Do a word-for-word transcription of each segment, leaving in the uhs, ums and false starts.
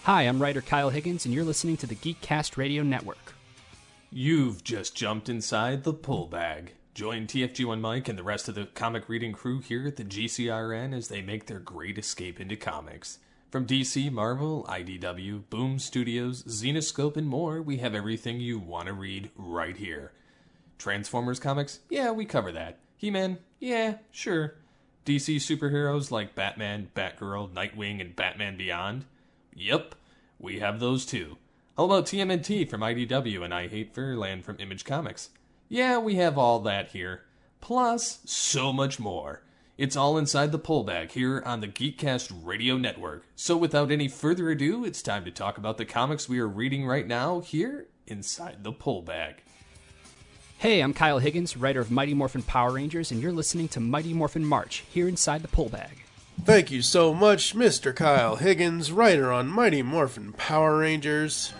Hi, I'm writer Kyle Higgins, and you're listening to the Geekcast Radio Network. You've just jumped inside the pull bag. Join T F G one Mike and the rest of the comic reading crew here at the G C R N as they make their great escape into comics. From D C, Marvel, I D W, Boom Studios, Zenoscope, and more, we have everything you want to read right here. Transformers comics? Yeah, we cover that. He-Man? Yeah, sure. D C superheroes like Batman, Batgirl, Nightwing, and Batman Beyond? Yep, we have those too. How about T M N T from I D W and I Hate Fairyland from Image Comics? Yeah, we have all that here. Plus, so much more. It's all inside the pull bag here on the Geekcast Radio Network. So without any further ado, it's time to talk about the comics we are reading right now here inside the pull bag. Hey, I'm Kyle Higgins, writer of Mighty Morphin Power Rangers, and you're listening to Mighty Morphin March here inside the pull bag. Thank you so much, Mister Kyle Higgins, writer on Mighty Morphin Power Rangers.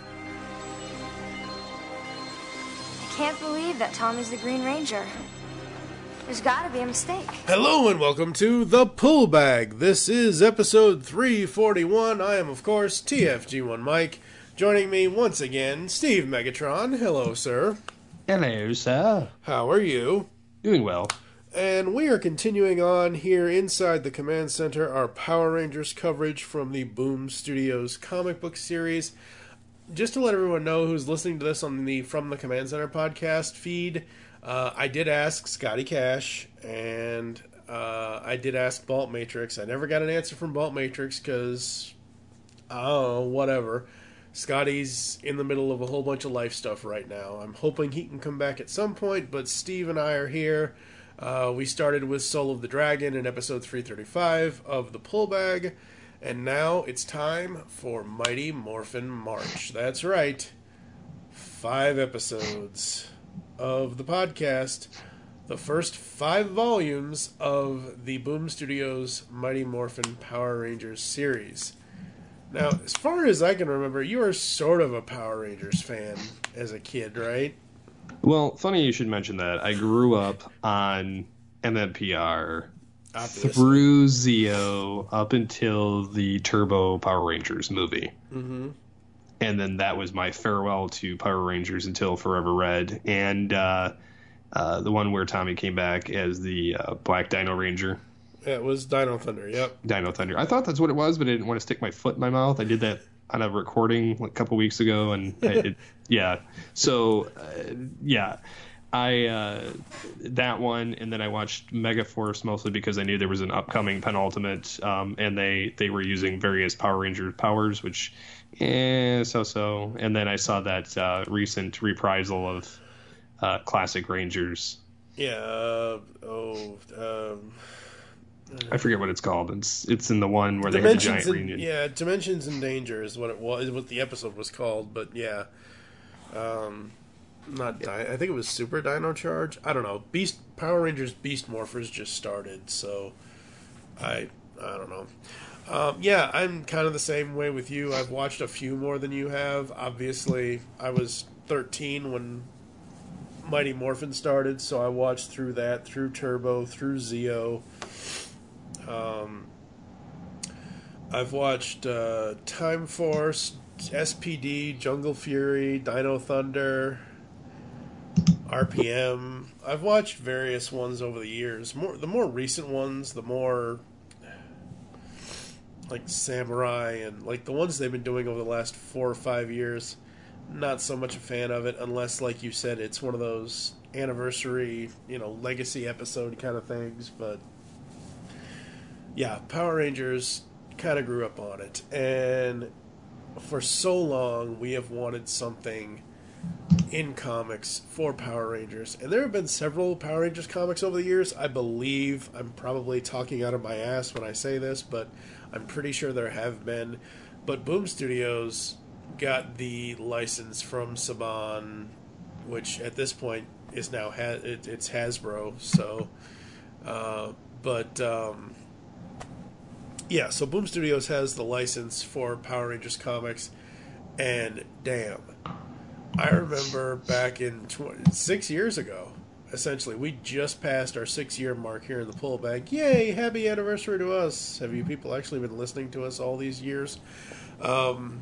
I can't believe that Tommy's the Green Ranger. There's gotta be a mistake. Hello and welcome to The Pull Bag. This is episode three forty-one. I am, of course, T F G one Mike. Joining me once again, Steve Megatron. Hello, sir. Hello, sir. How are you? Doing well. And we are continuing on here inside the Command Center, our Power Rangers coverage from the Boom Studios comic book series. Just to let everyone know who's listening to this on the From the Command Center podcast feed, uh, I did ask Scotty Cash, and uh, I did ask Balt Matrix. I never got an answer from Balt Matrix because, oh, whatever. Scotty's in the middle of a whole bunch of life stuff right now. I'm hoping he can come back at some point, but Steve and I are here. Uh, we started with Soul of the Dragon in episode three thirty-five of the Pull Bag, and now it's time for Mighty Morphin March. That's right, five episodes of the podcast, the first five volumes of the Boom Studios Mighty Morphin Power Rangers series. Now, as far as I can remember, you were sort of a Power Rangers fan as a kid, right? Well, funny you should mention that. I grew up on M M P R Obviously. through Zeo up until the Turbo Power Rangers movie. Mm-hmm. And then that was my farewell to Power Rangers until Forever Red. And uh, uh, the one where Tommy came back as the uh, Black Dino Ranger. Yeah, it was Dino Thunder, yep. Dino Thunder. I thought that's what it was, but I didn't want to stick my foot in my mouth. I did that on a recording like a couple weeks ago, and I, it, yeah. So, uh, yeah, I uh, that one, and then I watched Megaforce mostly because I knew there was an upcoming penultimate, um, and they they were using various Power Ranger powers, which, eh, so so. And then I saw that uh, recent reprisal of uh, classic Rangers. Yeah. Uh, oh. Um, I forget what it's called. It's it's in the one where they had the giant in, reunion. Yeah, Dimensions in Danger is what it was. Is what the episode was called. But yeah, um, not. Di- I think it was Super Dino Charge. I don't know. Beast Power Rangers Beast Morphers just started, so I I don't know. Um, yeah, I'm kind of the same way with you. I've watched a few more than you have. Obviously, I was thirteen when Mighty Morphin started, so I watched through that, through Turbo, through Zeo. Um, I've watched uh, Time Force, S P D, Jungle Fury, Dino Thunder, R P M. I've watched various ones over the years. More the more recent ones, the more like Samurai and like the ones they've been doing over the last four or five years. Not so much a fan of it, unless, like you said, it's one of those anniversary, you know, legacy episode kind of things. But yeah, Power Rangers kind of grew up on it. And for so long, we have wanted something in comics for Power Rangers. And there have been several Power Rangers comics over the years. I believe, I'm probably talking out of my ass when I say this, but I'm pretty sure there have been. But Boom Studios got the license from Saban, which at this point is now, ha- it, it's Hasbro. So, uh, but... Um, Yeah, so Boom Studios has the license for Power Rangers comics, and damn, I remember back in tw- six years ago, essentially, we just passed our six-year mark here in the Pull Bag. Yay, happy anniversary to us. Have you people actually been listening to us all these years? Um,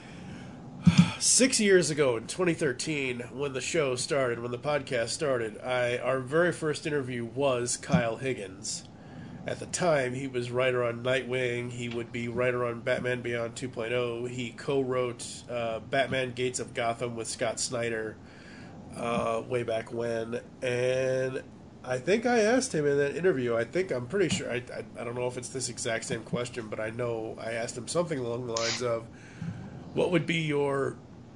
six years ago in twenty thirteen, when the show started, when the podcast started, I our very first interview was Kyle Higgins. At the time, he was writer on Nightwing. He would be writer on Batman Beyond two point oh. He co-wrote uh, Batman Gates of Gotham with Scott Snyder uh, way back when. And I think I asked him in that interview, I think I'm pretty sure, I, I, I don't know if it's this exact same question, but I know I asked him something along the lines of, what would be your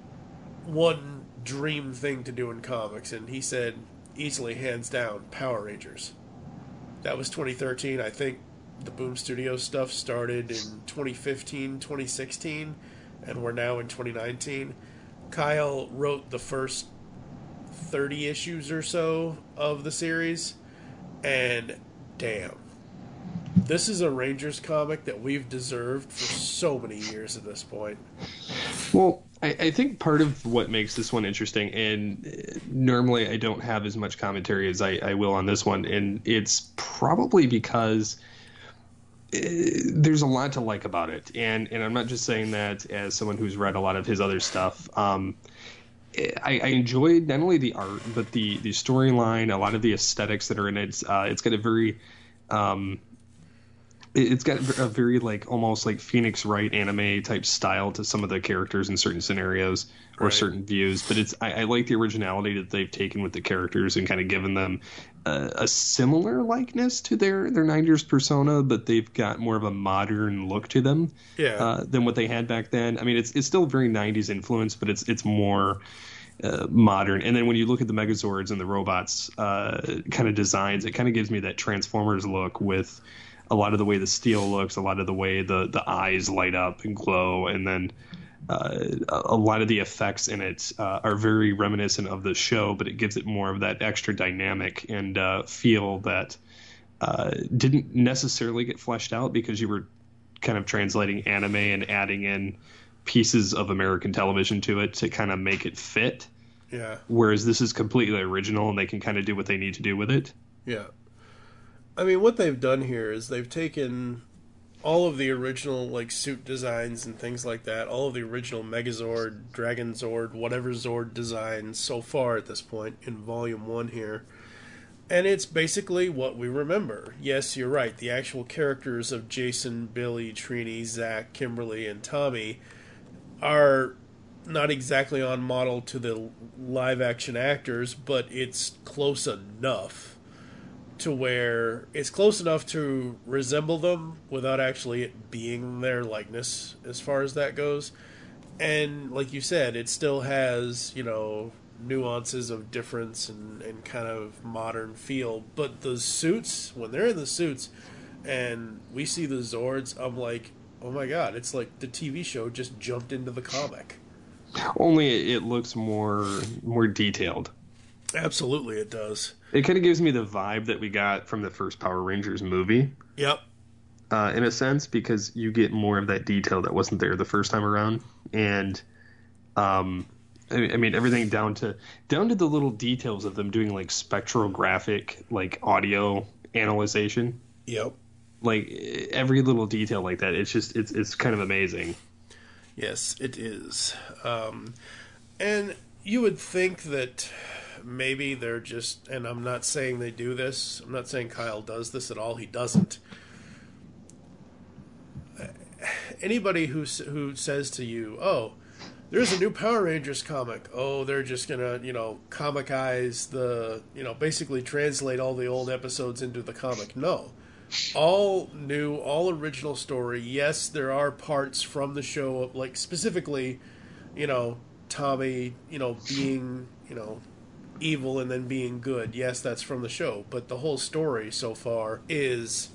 one dream thing to do in comics? And he said, easily, hands down, Power Rangers. That was twenty thirteen. I think the Boom Studios stuff started in twenty fifteen, twenty sixteen, and we're now in twenty nineteen. Kyle wrote the first thirty issues or so of the series, and damn. This is a Rangers comic that we've deserved for so many years at this point. Well, I, I think part of what makes this one interesting, and normally I don't have as much commentary as I, I will on this one, and it's probably because uh, there's a lot to like about it. And, and I'm not just saying that as someone who's read a lot of his other stuff. Um, I, I enjoyed not only the art, but the, the storyline, a lot of the aesthetics that are in it. Uh, it's got a very... Um, It's got a very, like, almost like Phoenix Wright anime type style to some of the characters in certain scenarios or right. certain views. But it's I, I like the originality that they've taken with the characters and kind of given them a, a similar likeness to their, their nineties persona, but they've got more of a modern look to them yeah. uh, than what they had back then. I mean, it's it's still very nineties influence, but it's it's more uh, modern. And then when you look at the Megazords and the robots uh, kind of designs, it kind of gives me that Transformers look with a lot of the way the steel looks, a lot of the way the, the eyes light up and glow, and then uh, a lot of the effects in it uh, are very reminiscent of the show, but it gives it more of that extra dynamic and uh, feel that uh, didn't necessarily get fleshed out because you were kind of translating anime and adding in pieces of American television to it to kind of make it fit. Yeah. Whereas this is completely original and they can kind of do what they need to do with it. Yeah. I mean, what they've done here is they've taken all of the original, like, suit designs and things like that, all of the original Megazord, Dragon Zord, whatever Zord designs so far at this point in Volume one here, and it's basically what we remember. Yes, you're right, the actual characters of Jason, Billy, Trini, Zach, Kimberly, and Tommy are not exactly on model to the live-action actors, but it's close enough to where it's close enough to resemble them without actually it being their likeness as far as that goes. And like you said, it still has, you know, nuances of difference and, and kind of modern feel. But the suits, when they're in the suits and we see the Zords, I'm like, oh my god, it's like the T V show just jumped into the comic. Only it looks more more detailed. Absolutely, it does. It kind of gives me the vibe that we got from the first Power Rangers movie. Yep. Uh, in a sense, because you get more of that detail that wasn't there the first time around, and um, I, I mean everything down to down to the little details of them doing like spectrographic, like audio analyzation. Yep. Like every little detail like that, it's just it's it's kind of amazing. Yes, it is. Um, and you would think that maybe they're just, and I'm not saying they do this, I'm not saying Kyle does this at all, he doesn't. Anybody who who says to you, oh, there's a new Power Rangers comic, oh, they're just gonna, you know, comicize the, you know, basically translate all the old episodes into the comic. No. All new, all original story. Yes, there are parts from the show, like specifically, you know, Tommy, you know, being, you know, evil and then being good. Yes, that's from the show, but the whole story so far is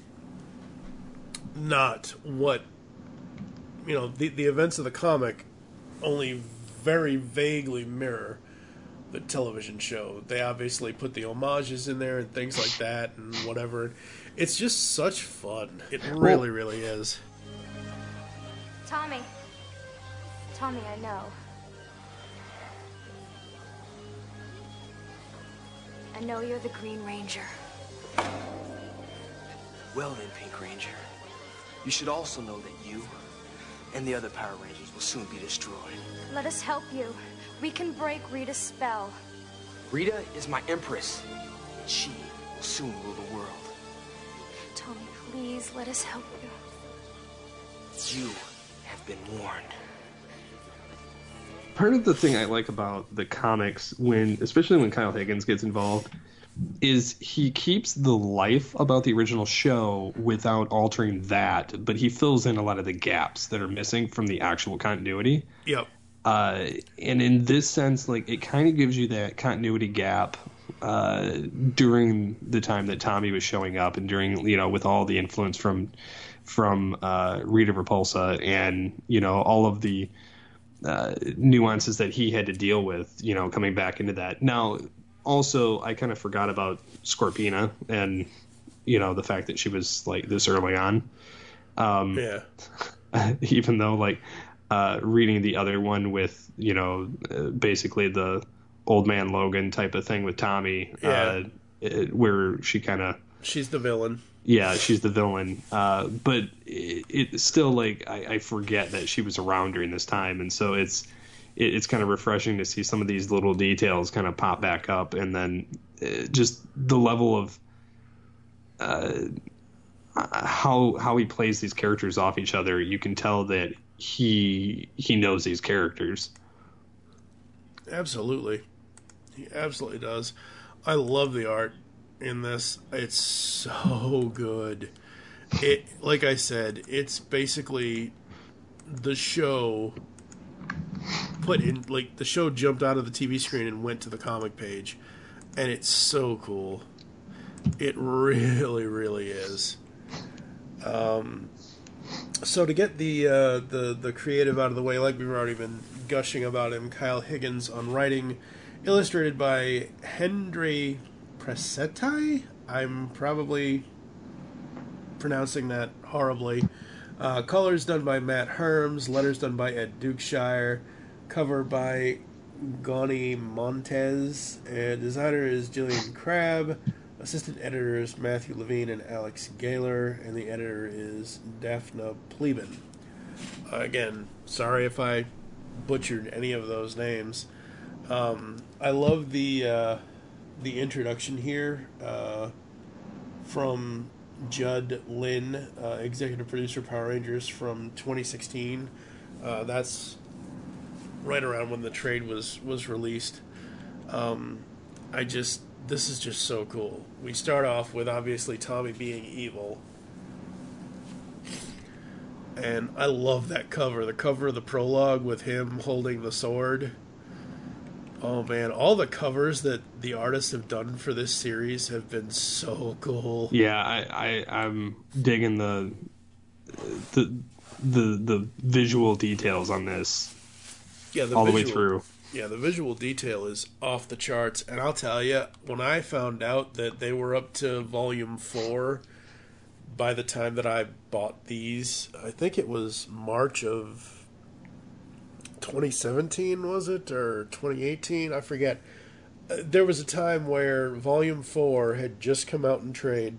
not what, you know, the the events of the comic only very vaguely mirror the television show. They obviously put the homages in there and things like that and whatever. It's just such fun. It really, really is. Tommy. Tommy, I know. I know you're the Green Ranger. Well then, Pink Ranger, you should also know that you, and the other Power Rangers will soon be destroyed. Let us help you. We can break Rita's spell. Rita is my empress. She will soon rule the world. Tommy, please, let us help you. You have been warned. Part of the thing I like about the comics, when especially when Kyle Higgins gets involved, is he keeps the life about the original show without altering that, but he fills in a lot of the gaps that are missing from the actual continuity. Yep. Uh, and in this sense, like, it kind of gives you that continuity gap uh, during the time that Tommy was showing up, and during, you know, with all the influence from from uh, Rita Repulsa, and, you know, all of the uh, nuances that he had to deal with, you know, coming back into that. Now, also, I kind of forgot about Scorpina and, you know, the fact that she was like this early on. Um, yeah. Even though, like, uh, reading the other one with, you know, uh, basically the old man Logan type of thing with Tommy, yeah. uh, it, where she kind of. She's the villain. Yeah, she's the villain. Uh, but it, it's still like I, I forget that she was around during this time. And so it's. It's kind of refreshing to see some of these little details kind of pop back up, and then just the level of uh, how how he plays these characters off each other. You can tell that he he knows these characters. Absolutely, he absolutely does. I love the art in this. It's so good. It, like I said, it's basically the show. Put in, like, the show jumped out of the T V screen and went to the comic page, and it's so cool. It really, really is. Um, so to get the uh, the the creative out of the way, like we've already been gushing about him, Kyle Higgins on writing, illustrated by Hendry Presetti. I'm probably pronouncing that horribly. Uh, colors done by Matt Herms, letters done by Ed Dukeshire, cover by Goni Montez, and designer is Gillian Crabb, assistant editors Matthew Levine and Alex Gaylor, and the editor is Daphna Pleben. Uh, again, sorry if I butchered any of those names. Um, I love the uh, the introduction here uh, from Judd Lynn, uh, executive producer Power Rangers from twenty sixteen. Uh, that's right around when the trade was was released. Um, I just this is just so cool. We start off with obviously Tommy being evil, and I love that cover. The cover of the prologue with him holding the sword. Oh man, all the covers that the artists have done for this series have been so cool. Yeah, I, I I'm digging the the the the visual details on this. Yeah, the all visual, the way through. Yeah, the visual detail is off the charts, and I'll tell you, when I found out that they were up to volume four, by the time that I bought these, I think it was March of twenty seventeen, was it, or twenty eighteen? I forget. There was a time where volume four had just come out in trade,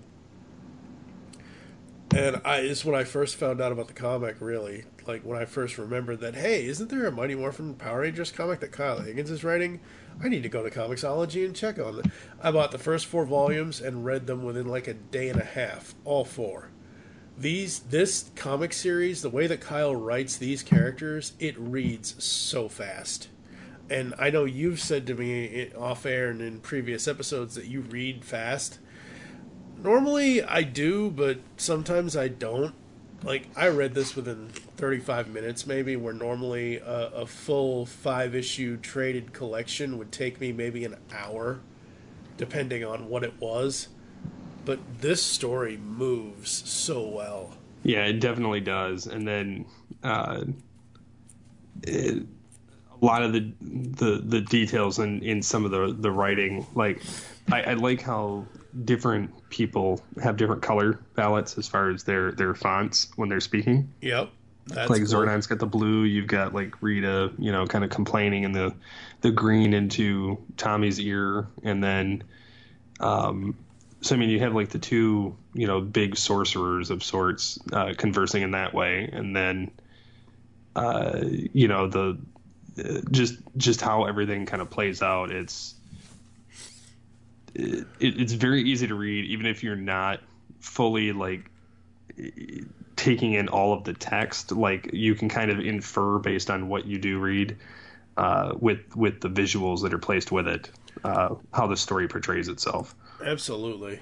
and I it's when I first found out about the comic, really. Like, when I first remembered that, hey, isn't there a Mighty Morphin Power Rangers comic that Kyle Higgins is writing? I need to go to Comixology and check on it. I bought the first four volumes and read them within like a day and a half, all four. These this comic series, the way that Kyle writes these characters, it reads so fast. And I know you've said to me off air and in previous episodes that you read fast. Normally I do, but sometimes I don't. Like, I read this within thirty-five minutes maybe, where normally a, a full five-issue traded collection would take me maybe an hour, depending on what it was. But this story moves so well. Yeah, it definitely does. And then uh, it, a lot of the the, the details in, in some of the, the writing, like, I, I like how different people have different color palettes as far as their, their fonts when they're speaking. Yep. That's like cool. Zordon's got the blue, you've got like Rita, you know, kind of complaining in the the green into Tommy's ear, and then um so I mean you have like the two, you know, big sorcerers of sorts uh, conversing in that way, and then uh, you know, the uh, just just how everything kind of plays out. It's it, it's very easy to read, even if you're not fully like taking in all of the text. Like, you can kind of infer based on what you do read, uh, with with the visuals that are placed with it, uh, how the story portrays itself. Absolutely.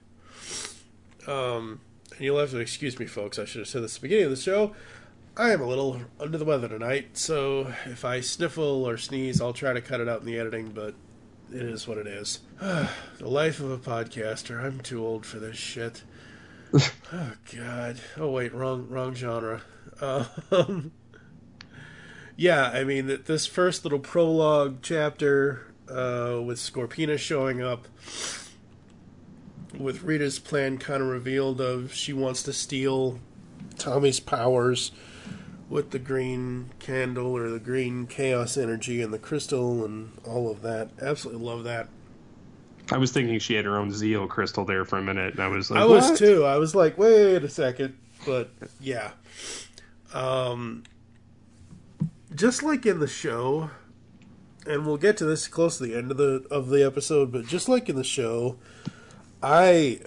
Um, and you'll have to excuse me, folks. I should have said this at the beginning of the show. I am a little under the weather tonight, so if I sniffle or sneeze, I'll try to cut it out in the editing, but it is what it is. The life of a podcaster. I'm too old for this shit. Oh, God. Oh, wait, wrong wrong genre. Um, yeah, I mean, this first little prologue chapter uh, with Scorpina showing up, with Rita's plan kind of revealed of she wants to steal Tommy's powers with the green candle or the green chaos energy and the crystal and all of that. Absolutely love that. I was thinking she had her own Zeo crystal there for a minute, and I was like, I what? was too. I was like, wait a second. But, yeah. Um, just like in the show, and we'll get to this close to the end of the of the episode, but just like in the show, I,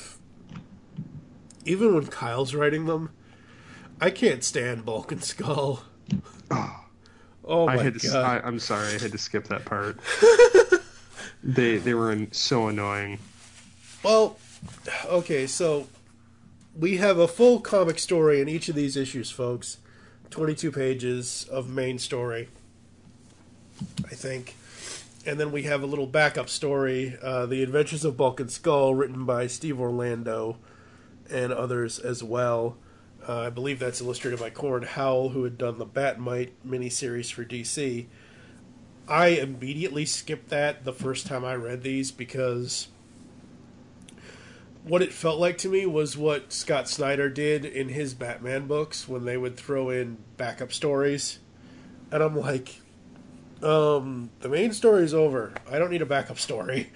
even when Kyle's writing them, I can't stand Bulk and Skull. Oh my I had to, God. I, I'm sorry, I had to skip that part. They they were in, so annoying. Well, okay, so we have a full comic story in each of these issues, folks. twenty-two pages of main story, I think. And then we have a little backup story, uh, The Adventures of Bulk and Skull, written by Steve Orlando and others as well. Uh, I believe that's illustrated by Corin Howell, who had done the Batmite miniseries for D C. I immediately skipped that the first time I read these because what it felt like to me was what Scott Snyder did in his Batman books when they would throw in backup stories. And I'm like, um, the main story's over. I don't need a backup story.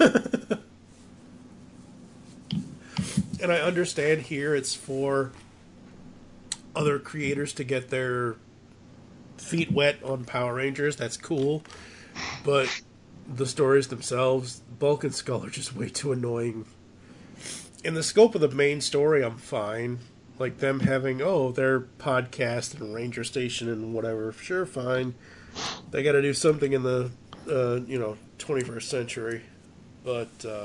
And I understand here it's for other creators to get their feet wet on Power Rangers. That's cool. But the stories themselves, Bulk and Skull, are just way too annoying. In the scope of the main story, I'm fine. Like them having, oh, their podcast and Ranger Station and whatever. Sure, fine. They got to do something in the, uh, you know, twenty-first century. But, uh...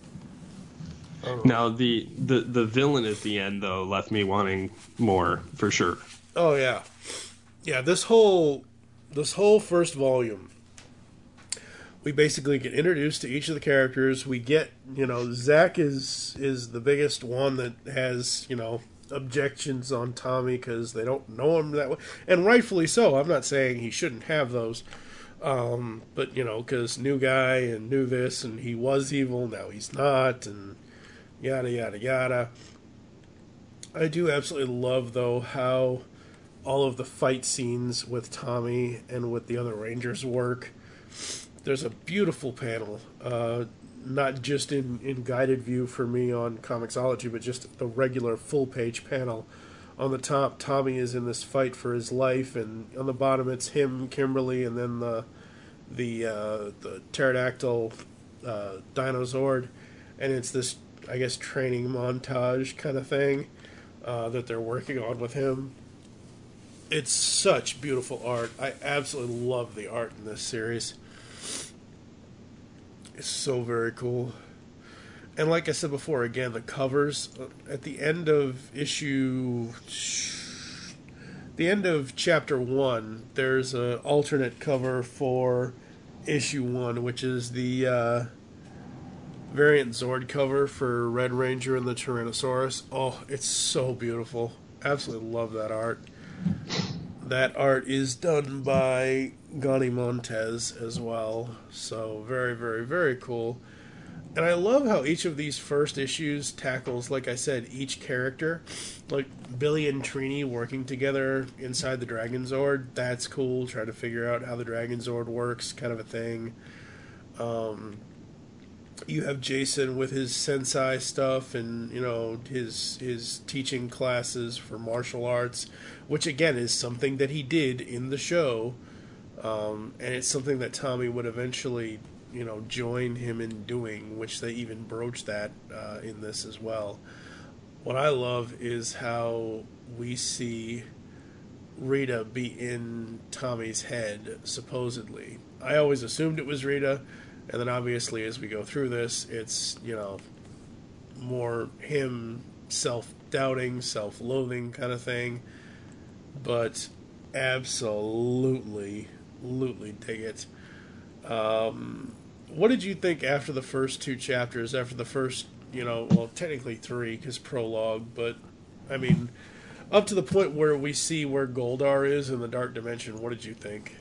Now, the, the, the villain at the end, though, left me wanting more, for sure. Oh, yeah. Yeah, this whole this whole first volume, we basically get introduced to each of the characters. We get, you know, Zach is is the biggest one that has, you know, objections on Tommy because they don't know him that way. And rightfully so. I'm not saying he shouldn't have those. Um, but, you know, because new guy and knew this and he was evil, now he's not, and yada, yada, yada. I do absolutely love, though, how all of the fight scenes with Tommy and with the other Rangers work. There's a beautiful panel, uh, not just in, in guided view for me on Comixology, but just the regular full-page panel. On the top, Tommy is in this fight for his life, and on the bottom it's him, Kimberly, and then the the uh, the pterodactyl uh, Dinozord, and it's this, I guess, training montage kind of thing uh, that they're working on with him. It's such beautiful art. I absolutely love the art in this series. It's so very cool. And like I said before, again, the covers at the end of issue, the end of chapter one, there's an alternate cover for issue one, which is the uh, variant Zord cover for Red Ranger and the Tyrannosaurus. Oh, it's so beautiful. Absolutely love that art. That art is done by Gani Montez as well. So very, very, very cool. And I love how each of these first issues tackles, like I said, each character. Like Billy and Trini working together inside the Dragon Zord. That's cool. Trying to figure out how the Dragon Zord works, kind of a thing. Um, you have Jason with his sensei stuff and, you know, his his teaching classes for martial arts, which again is something that he did in the show, um, and it's something that Tommy would eventually, you know, join him in doing, which they even broach that uh, in this as well. What I love is how we see Rita be in Tommy's head, supposedly. I always assumed it was Rita, and then obviously as we go through this, it's, you know, more him self-doubting, self-loathing kind of thing. But absolutely, absolutely dig it. Um, what did you think after the first two chapters, after the first, you know, well, technically three, because prologue, but, I mean, up to the point where we see where Goldar is in the Dark Dimension, what did you think?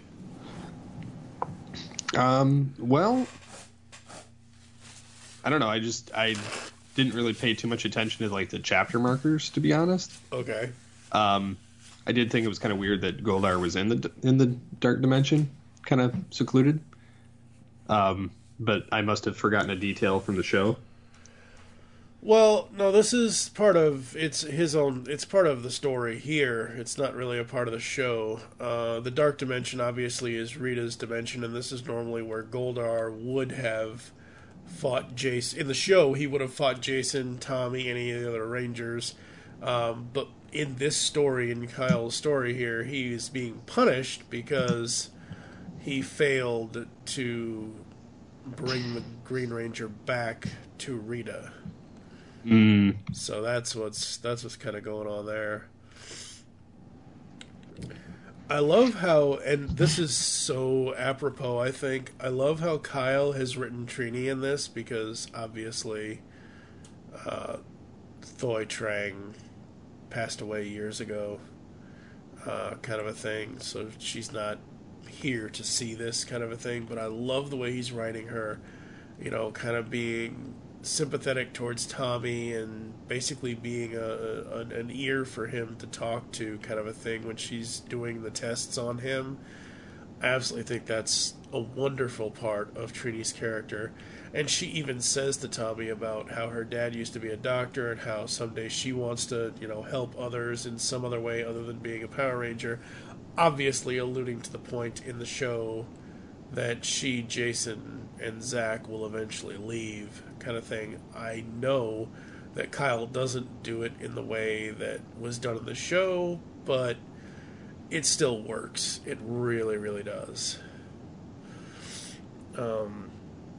Um, well, I don't know. I just, I didn't really pay too much attention to, like, the chapter markers, to be honest. Okay. Um, I did think it was kind of weird that Goldar was in the in the Dark Dimension, kind of secluded. Um, but I must have forgotten a detail from the show. Well, no, this is part of, it's his own, it's part of the story here. It's not really a part of the show. Uh, the Dark Dimension, obviously, is Rita's dimension, and this is normally where Goldar would have fought Jason. In the show, he would have fought Jason, Tommy, any of the other Rangers. Um, but in this story, in Kyle's story here, he's being punished because he failed to bring the Green Ranger back to Rita. Mm. So that's what's that's what's kind of going on there. I love how, and this is so apropos, I think, I love how Kyle has written Trini in this, because obviously uh, Thoy Trang passed away years ago, uh, kind of a thing, so she's not here to see this kind of a thing, but I love the way he's writing her, you know, kind of being sympathetic towards Tommy and basically being a, a an ear for him to talk to, kind of a thing, when she's doing the tests on him. I absolutely think that's a wonderful part of Trini's character. And she even says to Tommy about how her dad used to be a doctor and how someday she wants to, you know, help others in some other way other than being a Power Ranger, obviously alluding to the point in the show that she, Jason, and Zach will eventually leave, kind of thing. I know that Kyle doesn't do it in the way that was done in the show, but it still works. It really, really does. Um,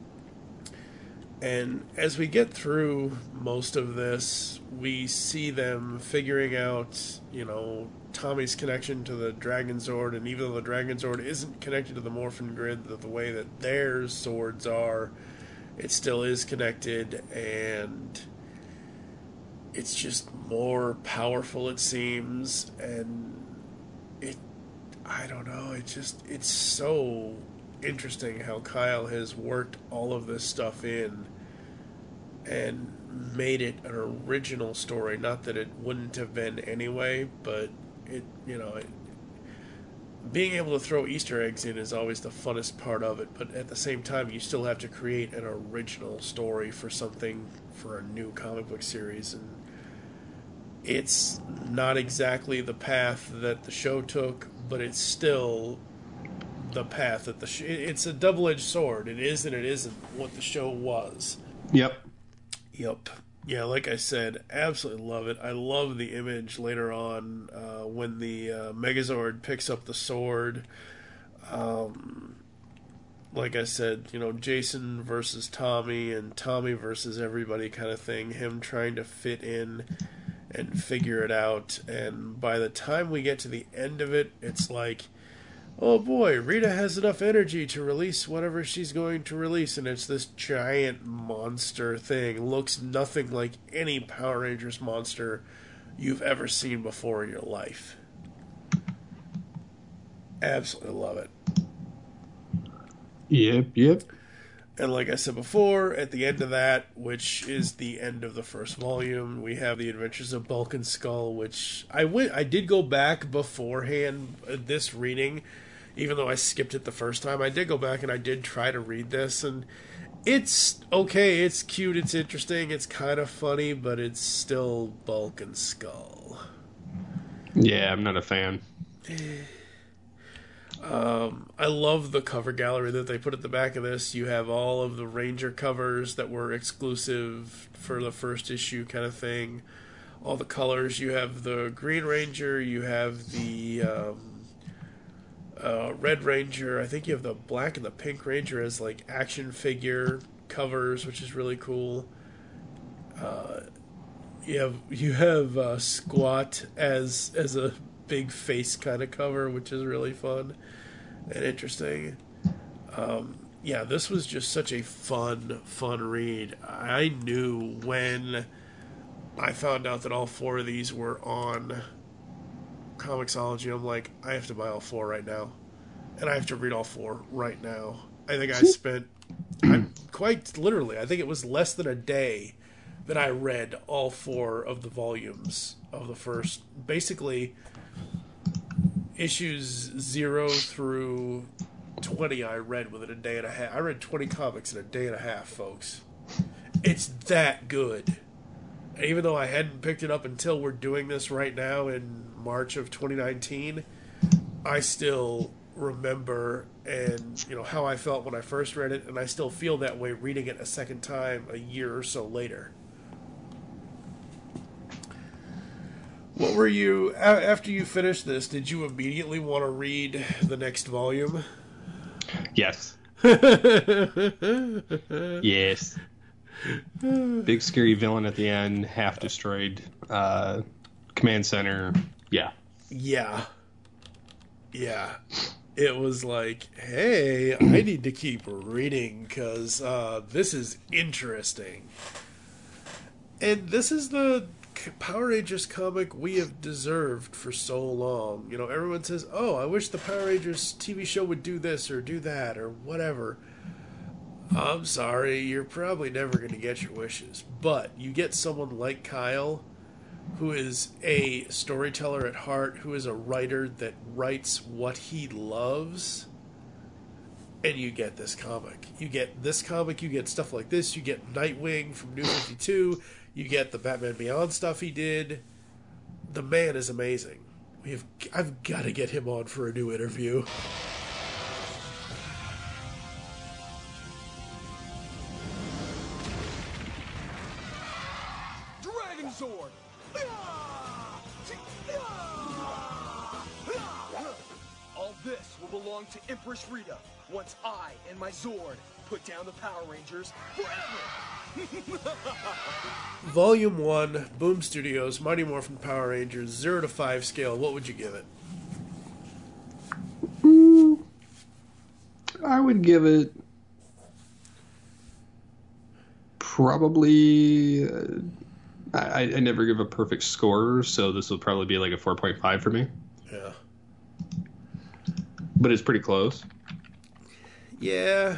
and as we get through most of this, we see them figuring out, you know, Tommy's connection to the Dragon Zord, and even though the Dragon Zord isn't connected to the Morphin Grid the, the way that their swords are, it still is connected, and it's just more powerful, it seems, and it, I don't know, it just, it's so interesting how Kyle has worked all of this stuff in and made it an original story. Not that it wouldn't have been anyway, but it, you know, it, being able to throw Easter eggs in is always the funnest part of it, but at the same time, you still have to create an original story for something, for a new comic book series, and it's not exactly the path that the show took, but it's still the path that the sh- it's a double-edged sword. It is and it isn't what the show was. Yep. Yep. Yeah, like I said, absolutely love it. I love the image later on uh, when the uh, Megazord picks up the sword. Um, like I said, you know, Jason versus Tommy and Tommy versus everybody kind of thing. Him trying to fit in and figure it out. And by the time we get to the end of it, it's like, oh boy, Rita has enough energy to release whatever she's going to release, and it's this giant monster thing. Looks nothing like any Power Rangers monster you've ever seen before in your life. Absolutely love it. Yep, yep. And like I said before, at the end of that, which is the end of the first volume, we have the Adventures of Bulk and Skull, which I went, I did go back beforehand uh, this reading, even though I skipped it the first time. I did go back and I did try to read this, and It's okay, it's cute, it's interesting, it's kind of funny, but it's still Bulk and Skull. Yeah, I'm not a fan. Um, I love the cover gallery that they put at the back of this. You have all of the Ranger covers that were exclusive for the first issue kind of thing. All the colors. You have the Green Ranger, you have the um, uh, Red Ranger. I think you have the Black and the Pink Ranger as like action figure covers, which is really cool. Uh, you have you have uh, Squat as as a big face kind of cover, which is really fun and interesting. Um, yeah, this was just such a fun, fun read. I knew when I found out that all four of these were on Comixology, I'm like, I have to buy all four right now. And I have to read all four right now. I think I spent, I, quite literally, I think it was less than a day that I read all four of the volumes of the first, basically, issues zero through twenty I read within a day and a half. I read twenty comics in a day and a half, folks. It's that good. And even though I hadn't picked it up until we're doing this right now in March of twenty nineteen, I still remember and you know how I felt when I first read it, and I still feel that way reading it a second time a year or so later. What were you, after you finished this, did you immediately want to read the next volume? Yes. Yes. Big scary villain at the end, half destroyed uh, command center. Yeah. Yeah. Yeah. It was like, hey, I need to keep reading because uh, this is interesting. And this is the Power Rangers comic we have deserved for so long. You know, everyone says, oh, I wish the Power Rangers T V show would do this or do that or whatever. I'm sorry, you're probably never going to get your wishes. But you get someone like Kyle, who is a storyteller at heart, who is a writer that writes what he loves, and you get this comic. You get this comic, you get stuff like this, you get Nightwing from New fifty-two, you get the Batman Beyond stuff he did. The man is amazing. We have, I've got to get him on for a new interview. Dragon Sword! All this will belong to Empress Rita once I and my Zord put down the Power Rangers forever! Volume one, Boom Studios, Mighty Morphin Power Rangers, zero to five scale. What would you give it? I would give it probably. Uh, I, I never give a perfect score, so this will probably be like a four point five for me. Yeah. But it's pretty close. Yeah.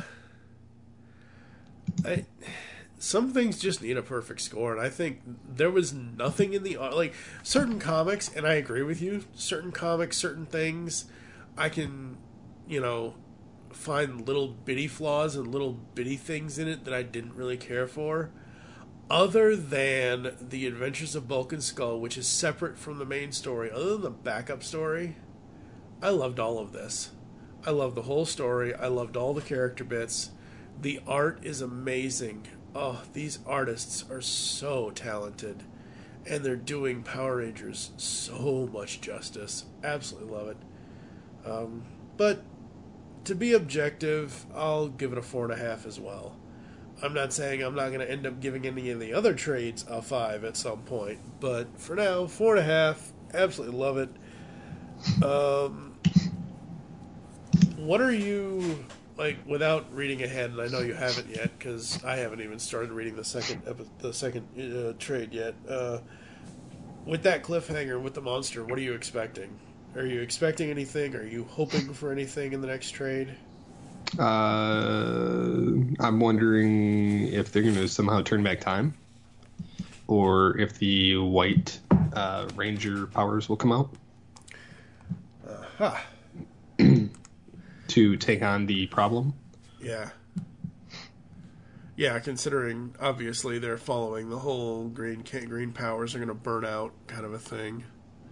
I. Some things just need a perfect score, and I think there was nothing in the art. Like, certain comics, and I agree with you, certain comics, certain things, I can, you know, find little bitty flaws and little bitty things in it that I didn't really care for. Other than The Adventures of Bulk and Skull, which is separate from the main story, other than the backup story, I loved all of this. I loved the whole story. I loved all the character bits. The art is amazing. Oh, these artists are so talented, and they're doing Power Rangers so much justice. Absolutely love it. Um, but to be objective, I'll give it a four and a half as well. I'm not saying I'm not going to end up giving any of the other trades a five at some point, but for now, four and a half. Absolutely love it. Um, what are you... Like, without reading ahead, and I know you haven't yet, because I haven't even started reading the second epi- the second uh, trade yet. Uh, with that cliffhanger, with the monster, what are you expecting? Are you expecting anything? Are you hoping for anything in the next trade? Uh, I'm wondering if they're going to somehow turn back time, or if the white uh, Ranger powers will come out. Uh-huh. To take on the problem. Yeah. Yeah, considering obviously they're following the whole green green powers are going to burn out kind of a thing.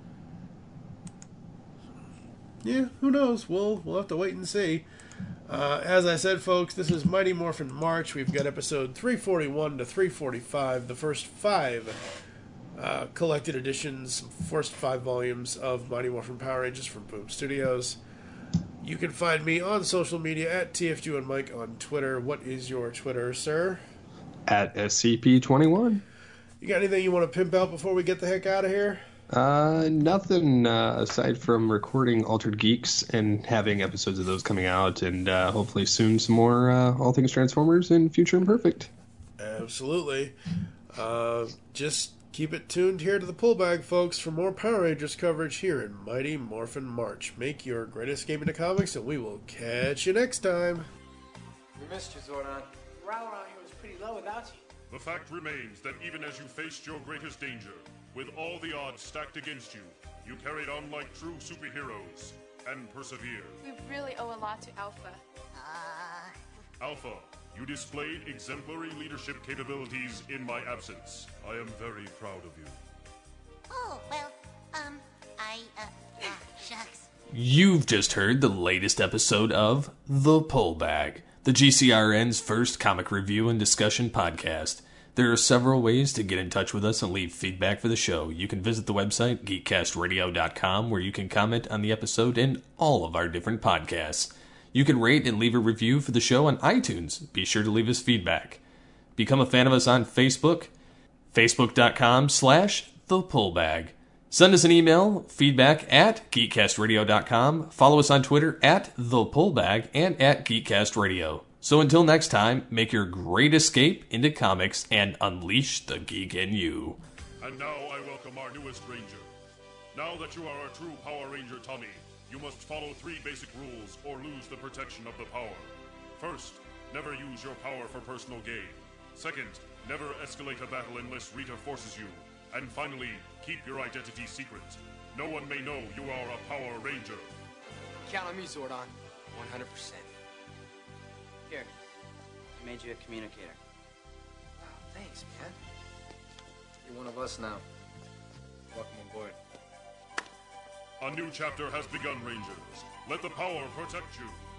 Yeah, who knows? We'll we'll have to wait and see. Uh, as I said, folks, this is Mighty Morphin March. We've got episode three forty-one to three forty-five, the first five uh, collected editions, first five volumes of Mighty Morphin Power Rangers from Boom Studios. You can find me on social media at T F G one Mike on Twitter. What is your Twitter, sir? At S C P twenty-one. You got anything you want to pimp out before we get the heck out of here? Uh, nothing uh, aside from recording Altered Geeks and having episodes of those coming out, and uh, hopefully soon some more uh, All Things Transformers and Future Imperfect. Absolutely. Uh, just keep it tuned here to the Pullbag, folks, for more Power Rangers coverage here in Mighty Morphin March. Make your great escape into comics, and we will catch you next time. We missed you, Zordon. Morale around here was pretty low without you. The fact remains that even as you faced your greatest danger, with all the odds stacked against you, you carried on like true superheroes and persevered. We really owe a lot to Alpha. Uh... Alpha, you displayed exemplary leadership capabilities in my absence. I am very proud of you. Oh, well, um, I, uh, uh shucks. You've just heard the latest episode of The Pullbag, the G C R N's first comic review and discussion podcast. There are several ways to get in touch with us and leave feedback for the show. You can visit the website, geek cast radio dot com, where you can comment on the episode and all of our different podcasts. You can rate and leave a review for the show on iTunes. Be sure to leave us feedback. Become a fan of us on Facebook, facebook.com slash the pullbag. Send us an email, feedback at geek cast radio dot com. Follow us on Twitter at the pullbag and at geekcastradio. So until next time, make your great escape into comics and unleash the geek in you. And now I welcome our newest ranger. Now that you are a true Power Ranger Tommy, you must follow three basic rules or lose the protection of the power. First, never use your power for personal gain. Second, never escalate a battle unless Rita forces you. And finally, keep your identity secret. No one may know you are a Power Ranger. Count on me, Zordon. one hundred percent. Here, I made you a communicator. Oh, thanks, man. You're one of us now. Welcome aboard. A new chapter has begun, Rangers. Let the power protect you.